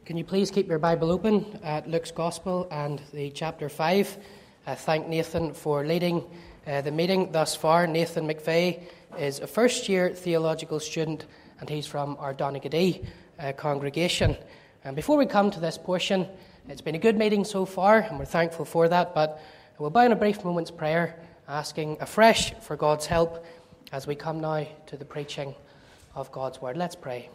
Can you please keep your Bible open at Luke's Gospel and the chapter 5? I thank Nathan for leading the meeting thus far. Nathan McVeigh is a first-year theological student, and he's from our Donaghadee congregation. And before we come to this portion, it's been a good meeting so far, and we're thankful for that, but we'll bow in a brief moment's prayer, asking afresh for God's help as we come now to the preaching of God's Word. Let's pray.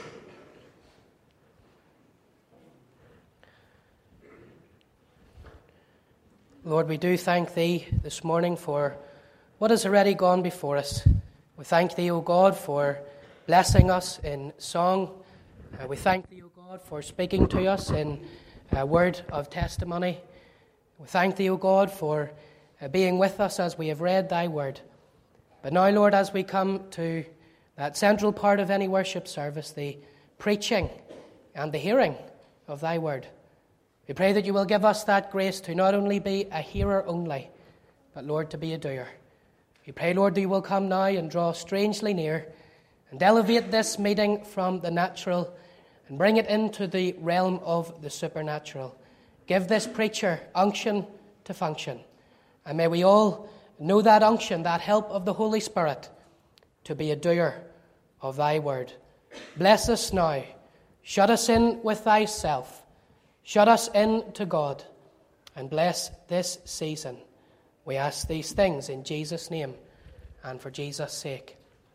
Lord, we do thank Thee this morning for what has already gone before us. We thank Thee, O God, for blessing us in song. We thank Thee, O God, for speaking to us in a word of testimony. We thank Thee, O God, for being with us as we have read Thy word. But now, Lord, as we come to that central part of any worship service, the preaching and the hearing of Thy word, we pray that You will give us that grace to not only be a hearer only, but, Lord, to be a doer. We pray, Lord, that You will come now and draw strangely near and elevate this meeting from the natural and bring it into the realm of the supernatural. Give this preacher unction to function. And may we all know that unction, that help of the Holy Spirit, to be a doer of Thy word. Bless us now. Shut us in with Thyself. Shut us in to God, and bless this season. We ask these things in Jesus' name and for Jesus' sake.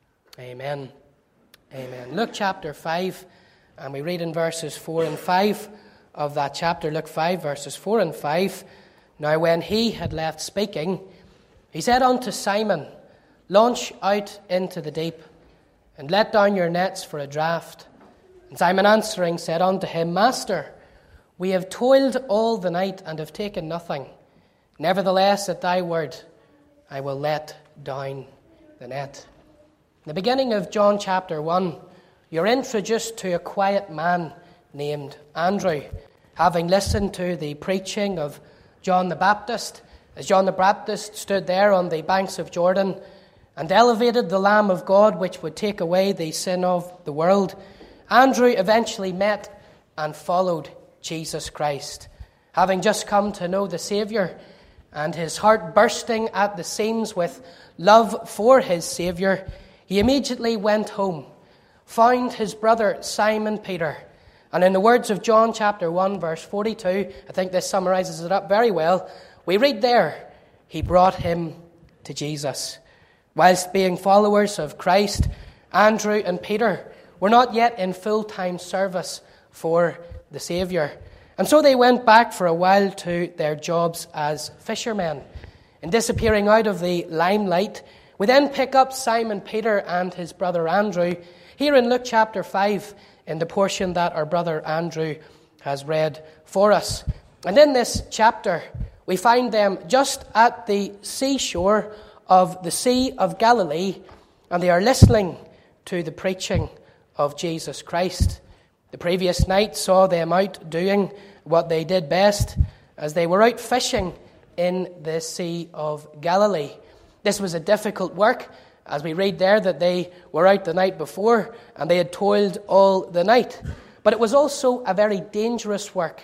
Amen. Amen. Luke chapter 5, and we read in verses 4 and 5 of that chapter. Luke 5, verses 4 and 5. Now when he had left speaking, he said unto Simon, Launch out into the deep, and let down your nets for a draught. And Simon answering said unto him, Master, we have toiled all the night and have taken nothing. Nevertheless, at Thy word, I will let down the net. In the beginning of John chapter 1, you're introduced to a quiet man named Andrew, having listened to the preaching of John the Baptist, as John the Baptist stood there on the banks of Jordan and elevated the Lamb of God, which would take away the sin of the world. Andrew eventually met and followed Jesus Christ. Having just come to know the Saviour and his heart bursting at the seams with love for his Saviour, he immediately went home, found his brother Simon Peter, and in the words of John chapter 1 verse 42, I think this summarises it up very well, we read there, he brought him to Jesus. Whilst being followers of Christ, Andrew and Peter were not yet in full-time service for the Saviour. And so they went back for a while to their jobs as fishermen. And disappearing out of the limelight, we then pick up Simon Peter and his brother Andrew here in Luke chapter 5 in the portion that our brother Andrew has read for us. And in this chapter, we find them just at the seashore of the Sea of Galilee, and they are listening to the preaching of Jesus Christ. The previous night saw them out doing what they did best as they were out fishing in the Sea of Galilee. This was a difficult work, as we read there that they were out the night before and they had toiled all the night. But it was also a very dangerous work,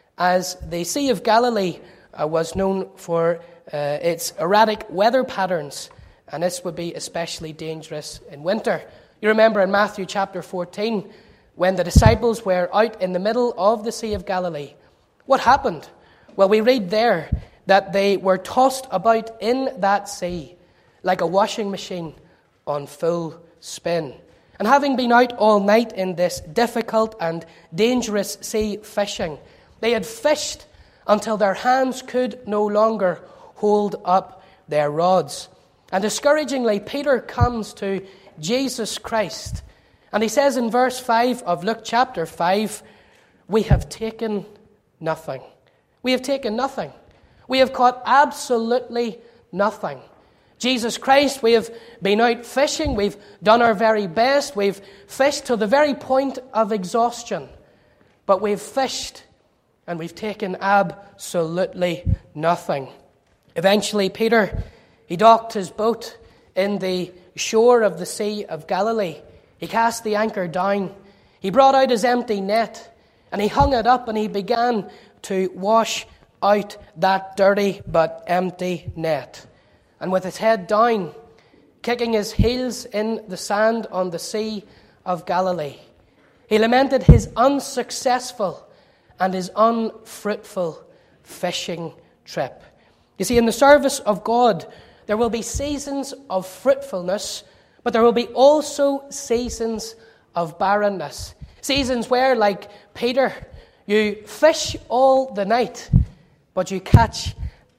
as the Sea of Galilee was known for its erratic weather patterns, and this would be especially dangerous in winter. You remember in Matthew chapter 14, when the disciples were out in the middle of the Sea of Galilee, what happened? Well, we read there that they were tossed about in that sea like a washing machine on full spin. And having been out all night in this difficult and dangerous sea fishing, they had fished until their hands could no longer hold up their rods. And discouragingly, Peter comes to Jesus Christ, and he says in verse 5 of Luke chapter 5, we have taken nothing. We have taken nothing. We have caught absolutely nothing. Jesus Christ, we have been out fishing. We've done our very best. We've fished to the very point of exhaustion. But we've fished and we've taken absolutely nothing. Eventually, Peter, he docked his boat in the shore of the Sea of Galilee. He cast the anchor down. He brought out his empty net, and he hung it up and he began to wash out that dirty but empty net. And with his head down, kicking his heels in the sand on the Sea of Galilee, he lamented his unsuccessful and his unfruitful fishing trip. You see, in the service of God, there will be seasons of fruitfulness, but there will be also seasons of barrenness. Seasons where, like Peter, you fish all the night, but you catch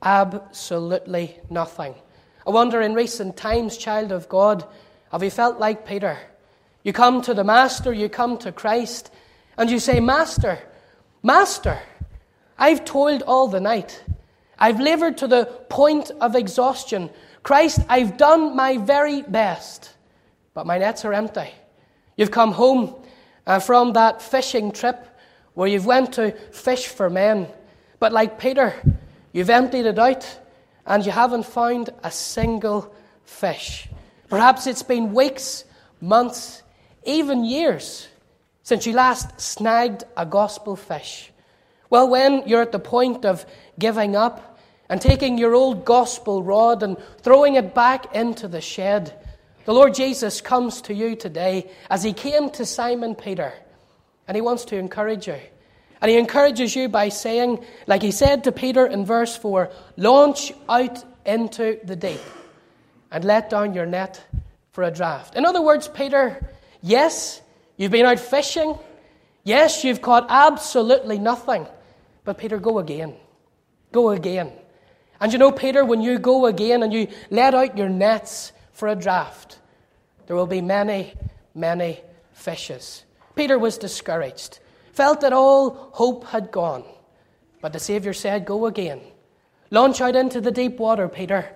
absolutely nothing. I wonder, in recent times, child of God, have you felt like Peter? You come to the Master, you come to Christ, and you say, Master, Master, I've toiled all the night. I've labored to the point of exhaustion. Christ, I've done my very best, but my nets are empty. You've come home from that fishing trip where you've went to fish for men, but like Peter, you've emptied it out and you haven't found a single fish. Perhaps it's been weeks, months, even years since you last snagged a gospel fish. Well, when you're at the point of giving up and taking your old gospel rod and throwing it back into the shed, the Lord Jesus comes to you today as he came to Simon Peter, and he wants to encourage you. And he encourages you by saying, like he said to Peter in verse 4, launch out into the deep and let down your net for a draught. In other words, Peter, yes, you've been out fishing. Yes, you've caught absolutely nothing. But Peter, go again. Go again. And you know, Peter, when you go again and you let out your nets for a draught, there will be many, many fishes. Peter was discouraged, felt that all hope had gone. But the Saviour said, go again. Launch out into the deep water, Peter,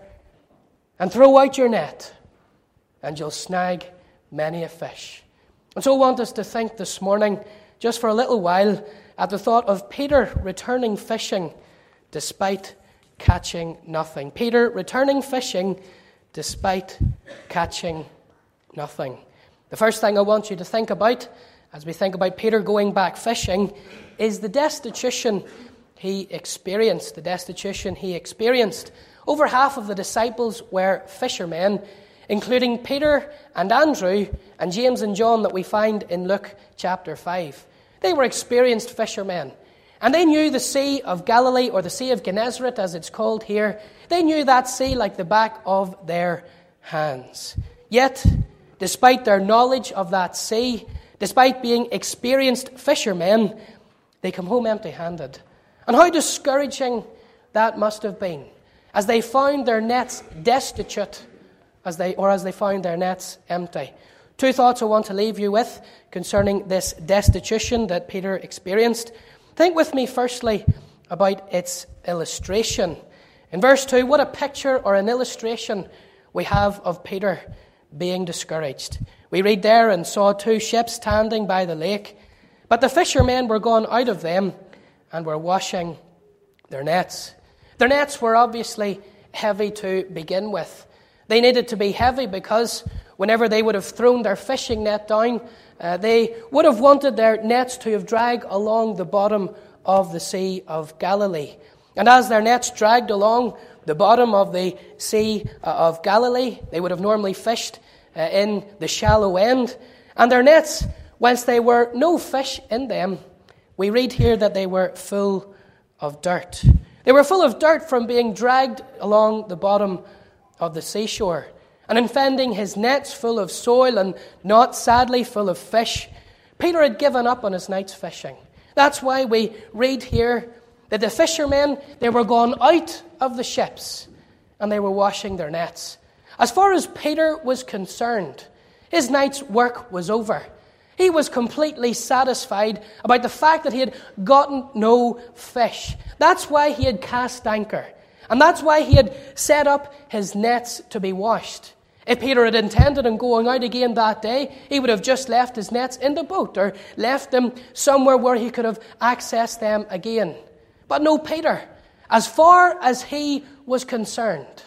and throw out your net, and you'll snag many a fish. And so I want us to think this morning, just for a little while, at the thought of Peter returning fishing despite catching nothing. Peter returning fishing despite catching nothing. The first thing I want you to think about, as we think about Peter going back fishing, is the destitution he experienced. The destitution he experienced. Over half of the disciples were fishermen, including Peter and Andrew and James and John that we find in Luke chapter 5. They were experienced fishermen. And they knew the Sea of Galilee, or the Sea of Gennesaret as it's called here. They knew that sea like the back of their hands. Yet, despite their knowledge of that sea, despite being experienced fishermen, they come home empty-handed. And how discouraging that must have been, as they found their nets destitute, as they found their nets empty. Two thoughts I want to leave you with concerning this destitution that Peter experienced. Think with me firstly about its illustration. In verse 2, what a picture or an illustration we have of Peter being discouraged. We read there, and saw two ships standing by the lake, but the fishermen were gone out of them and were washing their nets. Their nets were obviously heavy to begin with. They needed to be heavy because whenever they would have thrown their fishing net down, they would have wanted their nets to have dragged along the bottom of the Sea of Galilee. And as their nets dragged along the bottom of the Sea of Galilee, they would have normally fished in the shallow end. And their nets, whence there were no fish in them, we read here that they were full of dirt. They were full of dirt from being dragged along the bottom of the seashore. And in finding his nets full of soil and not, sadly, full of fish, Peter had given up on his night's fishing. That's why we read here that the fishermen, they were gone out of the ships and they were washing their nets. As far as Peter was concerned, his night's work was over. He was completely satisfied about the fact that he had gotten no fish. That's why he had cast anchor. And that's why he had set up his nets to be washed. If Peter had intended on going out again that day, he would have just left his nets in the boat or left them somewhere where he could have accessed them again. But no, Peter, as far as he was concerned,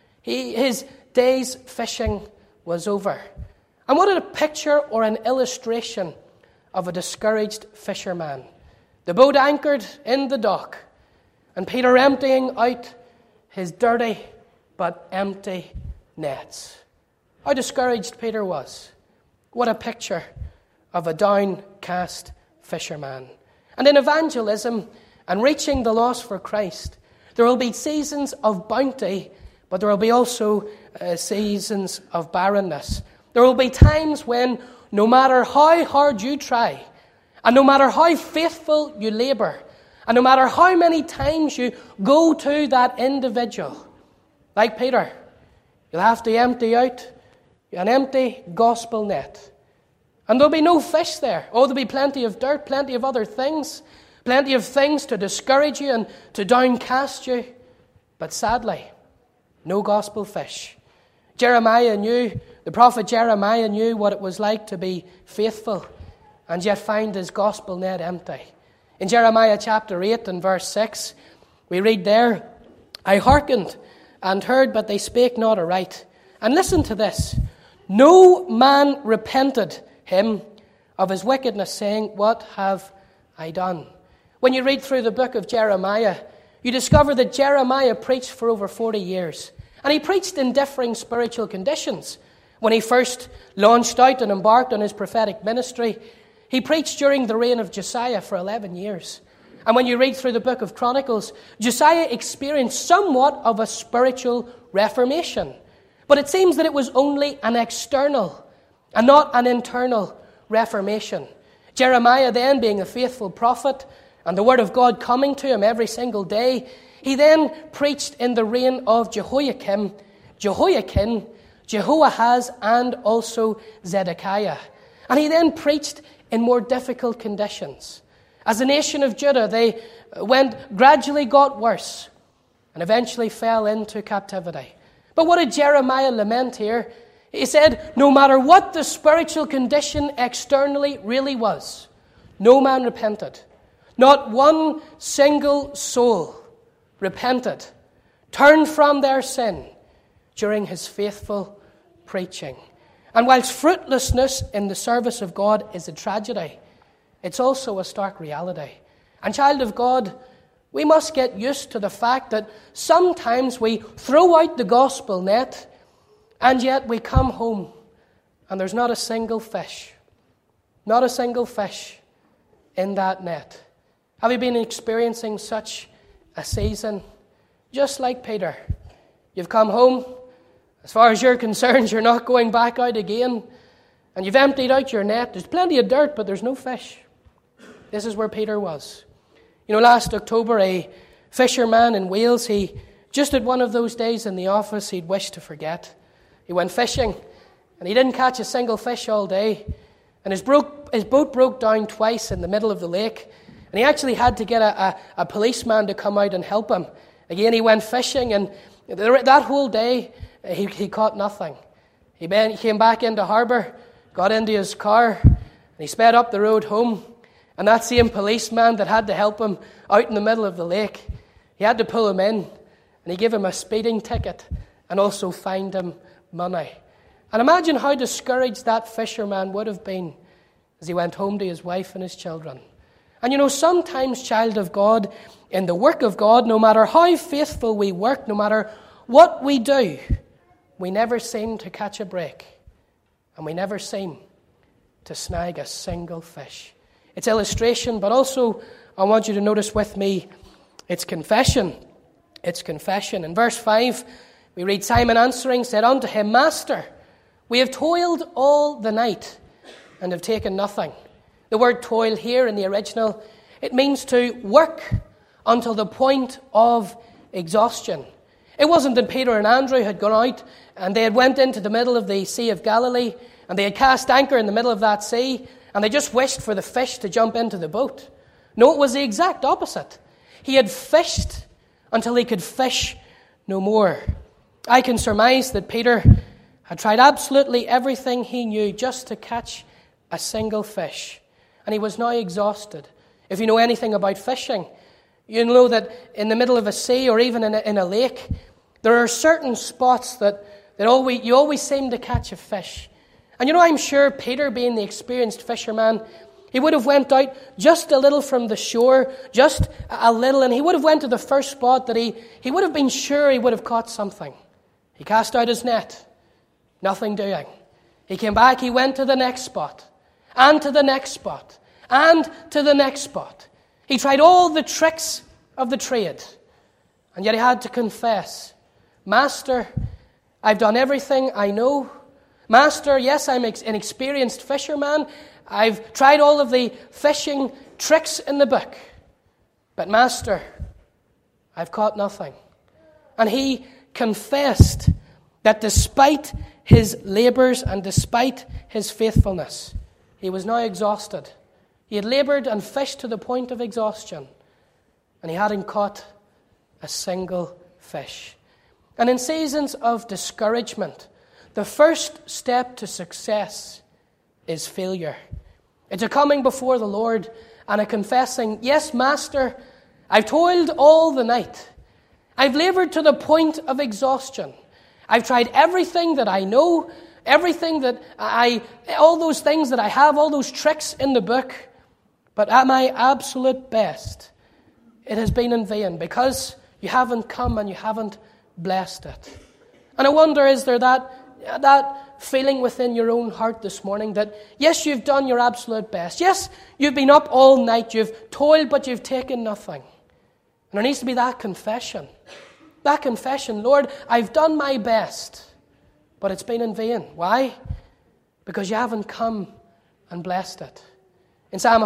his day's fishing was over. And what a picture or an illustration of a discouraged fisherman. The boat anchored in the dock, and Peter emptying out his dirty but empty nets. How discouraged Peter was. What a picture of a downcast fisherman. And in evangelism and reaching the lost for Christ, there will be seasons of bounty, but there will be also seasons of barrenness. There will be times when no matter how hard you try, and no matter how faithful you labour, and no matter how many times you go to that individual, like Peter, you'll have to empty out an empty gospel net. And there'll be no fish there. Oh, there'll be plenty of dirt, plenty of other things, plenty of things to discourage you and to downcast you. But sadly, no gospel fish. The prophet Jeremiah knew what it was like to be faithful and yet find his gospel net empty. In Jeremiah chapter 8 and verse 6, we read there, I hearkened and heard, but they spake not aright. And listen to this. No man repented him of his wickedness, saying, what have I done? When you read through the book of Jeremiah, you discover that Jeremiah preached for over 40 years. And he preached in differing spiritual conditions. When he first launched out and embarked on his prophetic ministry, he preached during the reign of Josiah for 11 years. And when you read through the book of Chronicles, Josiah experienced somewhat of a spiritual reformation. But it seems that it was only an external and not an internal reformation. Jeremiah then, being a faithful prophet and the word of God coming to him every single day, he then preached in the reign of Jehoiakim, Jehoiakim, Jehoahaz, and also Zedekiah. And he then preached in more difficult conditions. As the nation of Judah, they gradually got worse and eventually fell into captivity. But what did Jeremiah lament here? He said, no matter what the spiritual condition externally really was, no man repented. Not one single soul repented, turned from their sin during his faithful preaching. And whilst fruitlessness in the service of God is a tragedy, it's also a stark reality. And child of God, we must get used to the fact that sometimes we throw out the gospel net and yet we come home and there's not a single fish. Not a single fish in that net. Have you been experiencing such a season? Just like Peter. You've come home. As far as you're concerned, you're not going back out again. And you've emptied out your net. There's plenty of dirt, but there's no fish. This is where Peter was. You know, last October, a fisherman in Wales, just at one of those days in the office he'd wished to forget. He went fishing, and he didn't catch a single fish all day. And his boat broke down twice in the middle of the lake. And he actually had to get a policeman to come out and help him. Again, he went fishing, and that whole day, he caught nothing. He came back into harbour, got into his car, and he sped up the road home. And that same policeman that had to help him out in the middle of the lake, he had to pull him in, and he gave him a speeding ticket and also fined him money. And imagine how discouraged that fisherman would have been as he went home to his wife and his children. And you know, sometimes, child of God, in the work of God, no matter how faithful we work, no matter what we do, we never seem to catch a break. And we never seem to snag a single fish. It's illustration, but also I want you to notice with me, it's confession. It's confession. In verse 5, we read, Simon answering said unto him, Master, we have toiled all the night and have taken nothing. The word toil here in the original, it means to work until the point of exhaustion. It wasn't that Peter and Andrew had gone out and they had went into the middle of the Sea of Galilee and they had cast anchor in the middle of that sea and they just wished for the fish to jump into the boat. No, it was the exact opposite. He had fished until he could fish no more. I can surmise that Peter had tried absolutely everything he knew just to catch a single fish. And he was now exhausted. If you know anything about fishing, you know that in the middle of a sea or even in a lake, there are certain spots that you always seem to catch a fish. And you know, I'm sure Peter, being the experienced fisherman, He would have went out just a little from the shore, just a little, and he would have went to the first spot that he would have been sure he would have caught something. He cast out his net, nothing doing. He came back, he went to the next spot, and to the next spot, and to the next spot. He tried all the tricks of the trade, and yet he had to confess, Master, I've done everything I know. Master, yes, I'm an experienced fisherman. I've tried all of the fishing tricks in the book. But Master, I've caught nothing. And he confessed that despite his labors and despite his faithfulness, he was now exhausted. He had labored and fished to the point of exhaustion, and he hadn't caught a single fish. And in seasons of discouragement, the first step to success is failure. It's a coming before the Lord and a confessing, yes, Master, I've toiled all the night. I've labored to the point of exhaustion. I've tried everything that I know, everything that all those things that I have, all those tricks in the book. But at my absolute best, it has been in vain because you haven't come and you haven't blessed it. And I wonder, is there that feeling within your own heart this morning that, yes, you've done your absolute best. Yes, you've been up all night. You've toiled, but you've taken nothing. And there needs to be that confession. That confession, Lord, I've done my best, but it's been in vain. Why? Because you haven't come and blessed it. In Psalm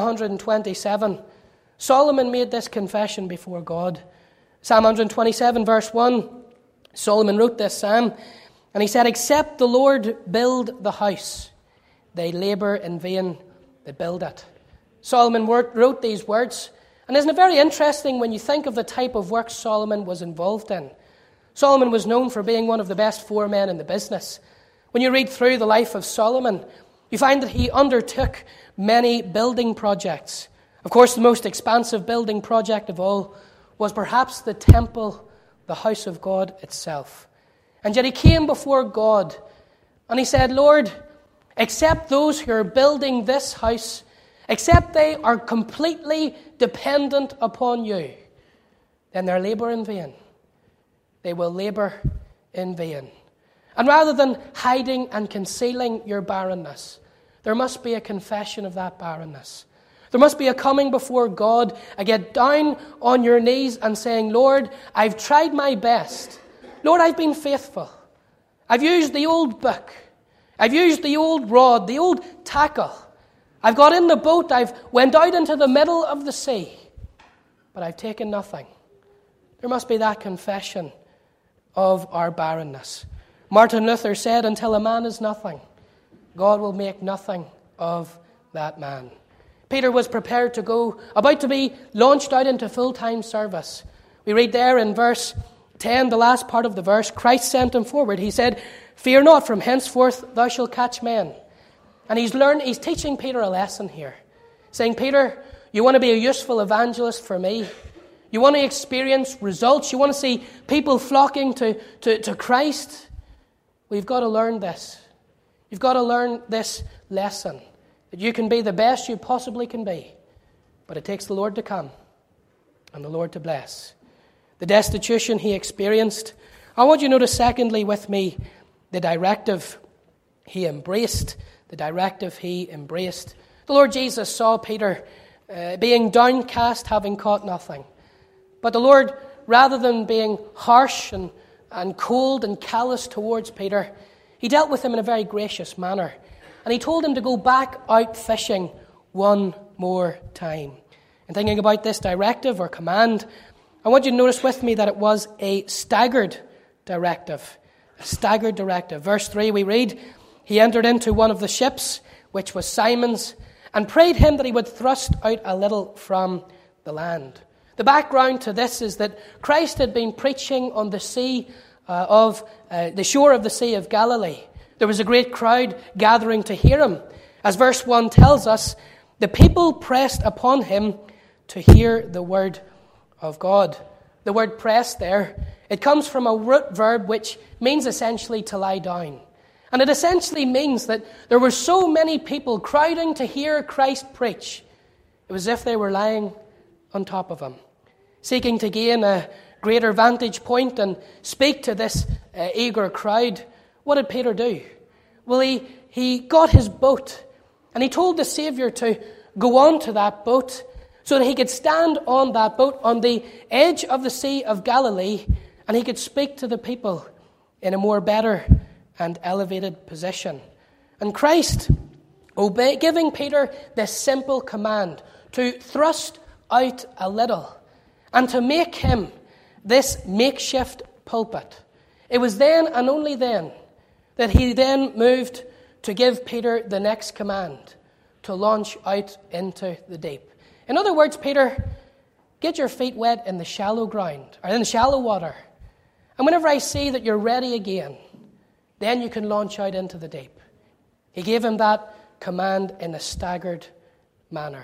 127, Solomon made this confession before God. Psalm 127, verse 1, Solomon wrote this psalm, and he said, except the Lord build the house, they labor in vain that build it. Solomon wrote these words, and isn't it very interesting when you think of the type of work Solomon was involved in? Solomon was known for being one of the best foremen in the business. When you read through the life of Solomon, you find that he undertook many building projects. Of course, the most expansive building project of all was perhaps the temple, the house of God itself. And yet he came before God and he said, Lord, except those who are building this house, except they are completely dependent upon you, then their labor in vain. They will labor in vain. And rather than hiding and concealing your barrenness, there must be a confession of that barrenness. There must be a coming before God, a get down on your knees and saying, Lord, I've tried my best. Lord, I've been faithful. I've used the old book. I've used the old rod, the old tackle. I've got in the boat. I've went out into the middle of the sea. But I've taken nothing. There must be that confession of our barrenness. Martin Luther said, until a man is nothing, God will make nothing of that man. Peter was prepared to go, about to be launched out into full-time service. We read there in verse 10, the last part of the verse, Christ sent him forward. He said, fear not, from henceforth thou shalt catch men. And he's teaching Peter a lesson here, saying, Peter, you want to be a useful evangelist for me? You want to experience results? You want to see people flocking to Christ? We've got to learn this. You've got to learn this lesson, that you can be the best you possibly can be, but it takes the Lord to come and the Lord to bless. The destitution he experienced. I want you to notice, secondly, with me, the directive he embraced. The directive he embraced. The Lord Jesus saw Peter being downcast, having caught nothing. But the Lord, rather than being harsh and cold and callous towards Peter, he dealt with him in a very gracious manner. And he told him to go back out fishing one more time. And thinking about this directive or command, I want you to notice with me that it was a staggered directive. A staggered directive. Verse 3 we read, he entered into one of the ships, which was Simon's, and prayed him that he would thrust out a little from the land. The background to this is that Christ had been preaching on the the shore of the Sea of Galilee. There was a great crowd gathering to hear him. As verse 1 tells us, the people pressed upon him to hear the word of God. The word press there, it comes from a root verb which means essentially to lie down. And it essentially means that there were so many people crowding to hear Christ preach. It was as if they were lying on top of him, seeking to gain a greater vantage point and speak to this eager crowd. What did Peter do? Well, he got his boat, and he told the Saviour to go on to that boat so that he could stand on that boat on the edge of the Sea of Galilee, and he could speak to the people in a more better and elevated position. And Christ, giving Peter this simple command to thrust out a little and to make him this makeshift pulpit. It was then and only then that he then moved to give Peter the next command, to launch out into the deep. In other words, Peter, get your feet wet in the shallow ground, or in the shallow water. And whenever I see that you're ready again, then you can launch out into the deep. He gave him that command in a staggered manner.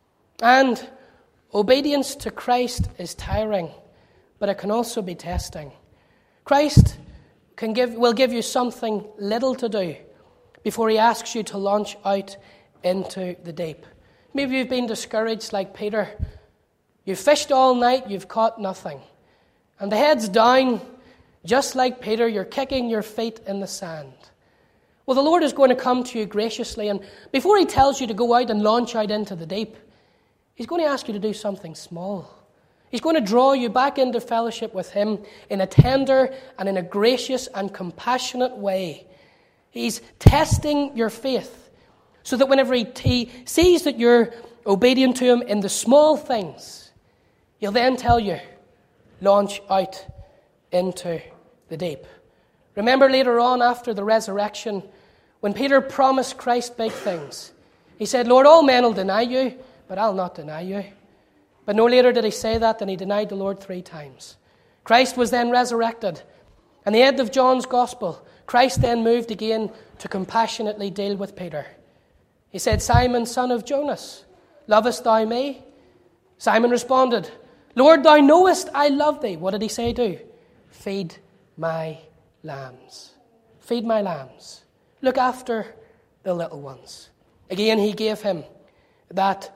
And obedience to Christ is tiring, but it can also be testing. Christ will give you something little to do before he asks you to launch out into the deep. Maybe you've been discouraged like Peter. You've fished all night, you've caught nothing. And the head's down, just like Peter, you're kicking your feet in the sand. Well, the Lord is going to come to you graciously, and before he tells you to go out and launch out into the deep, he's going to ask you to do something small. He's going to draw you back into fellowship with him in a tender and in a gracious and compassionate way. He's testing your faith so that whenever he sees that you're obedient to him in the small things, he'll then tell you, launch out into the deep. Remember later on after the resurrection, when Peter promised Christ big things, he said, Lord, all men will deny you, but I'll not deny you. But no later did he say that than he denied the Lord 3 times. Christ was then resurrected. And the end of John's Gospel, Christ then moved again to compassionately deal with Peter. He said, Simon, son of Jonas, lovest thou me? Simon responded, Lord, thou knowest I love thee. What did he say do? Feed my lambs. Feed my lambs. Look after the little ones. Again, he gave him that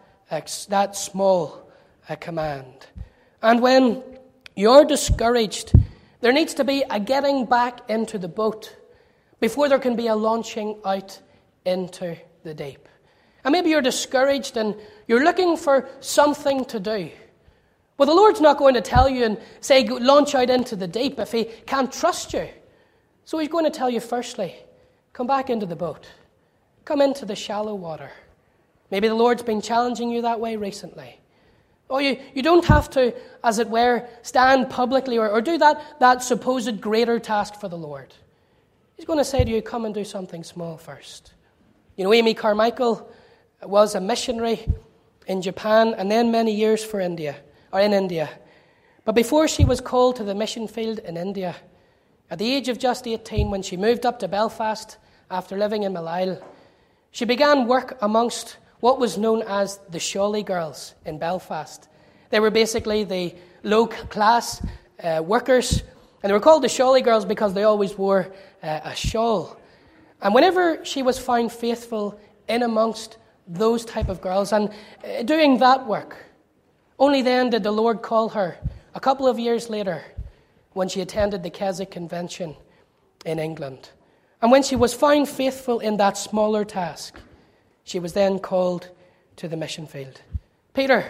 small command. And when you're discouraged, there needs to be a getting back into the boat before there can be a launching out into the deep. And maybe you're discouraged and you're looking for something to do. Well, the Lord's not going to tell you and say, launch out into the deep if he can't trust you. So he's going to tell you firstly, come back into the boat. Come into the shallow water. Maybe the Lord's been challenging you that way recently. Or you don't have to, as it were, stand publicly or do that supposed greater task for the Lord. He's going to say to you, come and do something small first. You know, Amy Carmichael was a missionary in Japan and then many years in India. But before she was called to the mission field in India, at the age of just 18, when she moved up to Belfast after living in Malile, she began work amongst what was known as the Shawley girls in Belfast. They were basically the low-class workers, and they were called the Shawley girls because they always wore a shawl. And whenever she was found faithful in amongst those type of girls and doing that work, only then did the Lord call her a couple of years later when she attended the Keswick Convention in England. And when she was found faithful in that smaller task, she was then called to the mission field. Peter,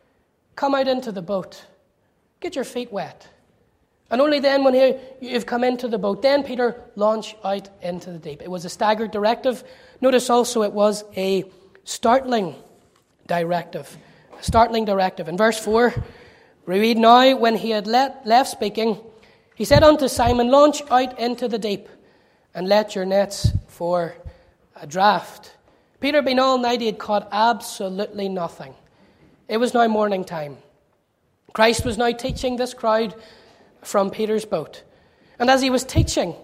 come out into the boat. Get your feet wet. And only then when you've come into the boat, then Peter, launch out into the deep. It was a staggered directive. Notice also it was a startling directive. A startling directive. In verse 4, we read, Now when he had left speaking, he said unto Simon, Launch out into the deep, and let your nets for a draught. Peter had been all night, he had caught absolutely nothing. It was now morning time. Christ was now teaching this crowd from Peter's boat. And as he was teaching,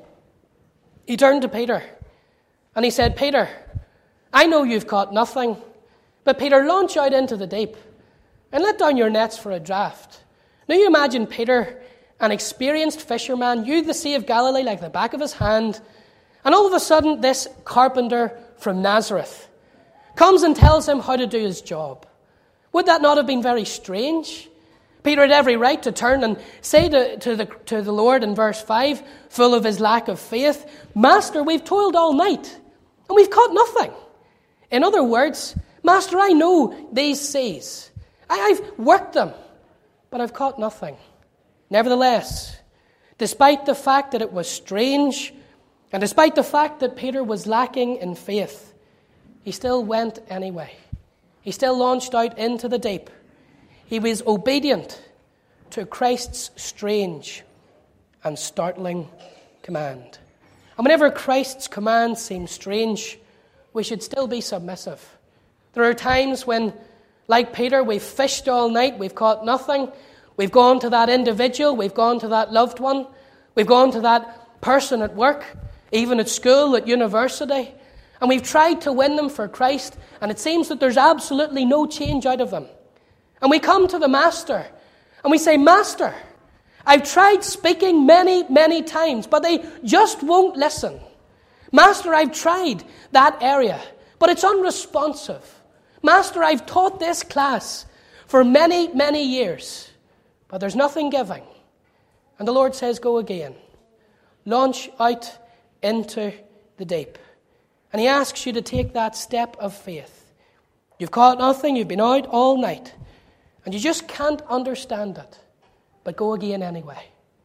he turned to Peter and he said, Peter, I know you've caught nothing, but Peter, launch out into the deep and let down your nets for a draught. Now you imagine Peter, an experienced fisherman, knew the Sea of Galilee like the back of his hand, And all of a sudden, this carpenter from Nazareth comes and tells him how to do his job. Would that not have been very strange? Peter had every right to turn and say to the Lord in verse 5, full of his lack of faith, "Master, we've toiled all night, and we've caught nothing." In other words, "Master, I know these seas. I've worked them, but I've caught nothing." Nevertheless, despite the fact that it was strange, and despite the fact that Peter was lacking in faith, he still went anyway. He still launched out into the deep. He was obedient to Christ's strange and startling command. And whenever Christ's command seems strange, we should still be submissive. There are times when, like Peter, we've fished all night, we've caught nothing. We've gone to that individual, we've gone to that loved one, we've gone to that person at work, even at school, at university, and we've tried to win them for Christ, and it seems that there's absolutely no change out of them. And we come to the Master, and we say, "Master, I've tried speaking many, many times, but they just won't listen. Master, I've tried that area, but it's unresponsive. Master, I've taught this class for many, many years, but there's nothing giving." And the Lord says, "Go again. Launch out into the deep." And he asks you to take that step of faith. You've caught nothing, you've been out all night, and you just can't understand it. But go again anyway.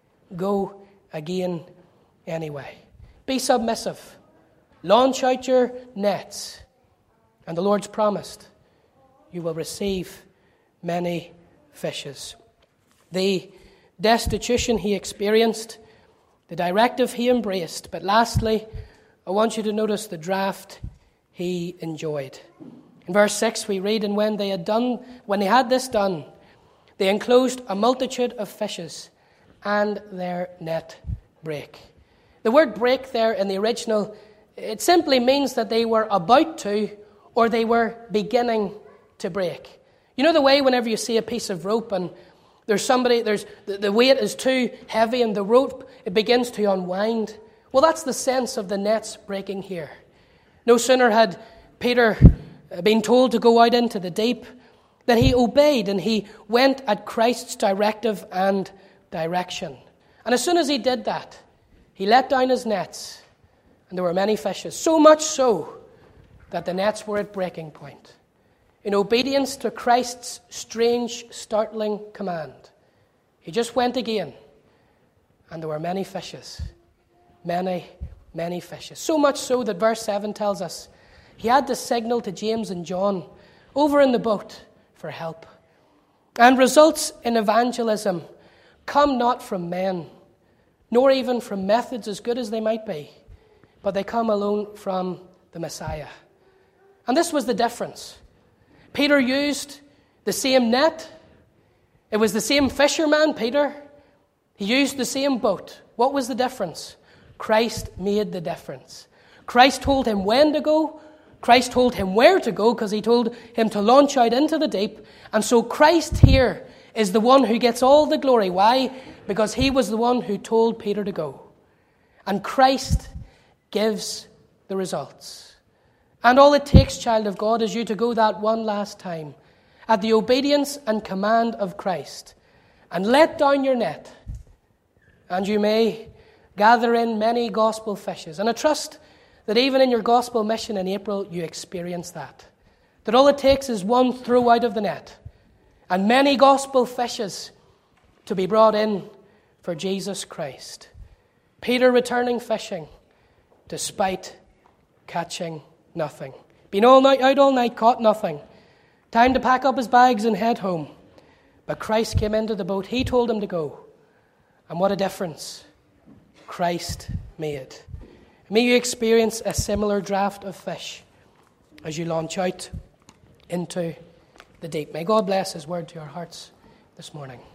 Go again anyway. Be submissive. Launch out your nets. And the Lord's promised, you will receive many fishes. The destitution he experienced, the directive he embraced, but lastly, I want you to notice the draft he enjoyed. In verse 6 we read, "And when they had this done, they enclosed a multitude of fishes, and their net brake." The word "break" there in the original, it simply means that they were about to, or they were beginning to break. You know the way whenever you see a piece of rope and the weight is too heavy and the rope, it begins to unwind? Well, that's the sense of the nets breaking here. No sooner had Peter been told to go out into the deep than he obeyed, and he went at Christ's directive and direction. And as soon as he did that, he let down his nets, and there were many fishes, so much so that the nets were at breaking point. In obedience to Christ's strange, startling command, he just went again, and there were many fishes. Many, many fishes. So much so that verse 7 tells us he had to signal to James and John over in the boat for help. And results in evangelism come not from men, nor even from methods as good as they might be, but they come alone from the Messiah. And this was the difference. Peter used the same net. It was the same fisherman, Peter. He used the same boat. What was the difference? Christ made the difference. Christ told him when to go. Christ told him where to go, because he told him to launch out into the deep. And so Christ here is the one who gets all the glory. Why? Because he was the one who told Peter to go. And Christ gives the results. And all it takes, child of God, is you to go that one last time at the obedience and command of Christ and let down your net, and you may gather in many gospel fishes. And I trust that even in your gospel mission in April, you experience that. That all it takes is one throw out of the net, and many gospel fishes to be brought in for Jesus Christ. Peter returning fishing, despite catching nothing. Been out all night, caught nothing. Time to pack up his bags and head home. But Christ came into the boat. He told him to go. And what a difference Christ made. May you experience a similar draft of fish as you launch out into the deep. May God bless his word to your hearts this morning.